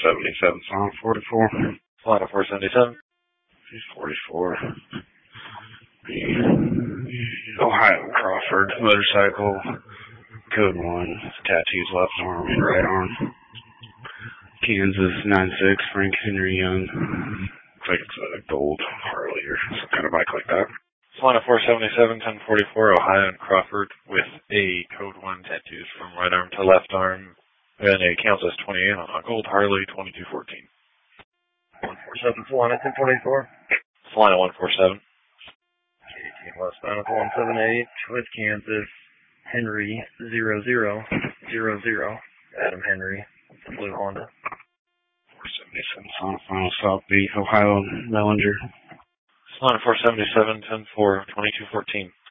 477, Sonic 44. Solana 477. She's 44. Ohio Crawford, motorcycle, code 1, tattoos left arm and right arm. Kansas 96, Frank Henry Young. Looks like it's a gold Harley or some kind of bike like that. Solana 477, 1044, Ohio and Crawford with a code 1 tattoos from right arm to left arm and a Kansas 28 on a gold Harley 2214. 147, Solana 1044. Solana 147. West Final 178 with Kansas, Henry 0000, Adam Henry, the blue Honda. 477, Sonic Final South Beach, Ohio, Mellinger. Solana 477, 10-4, 2214.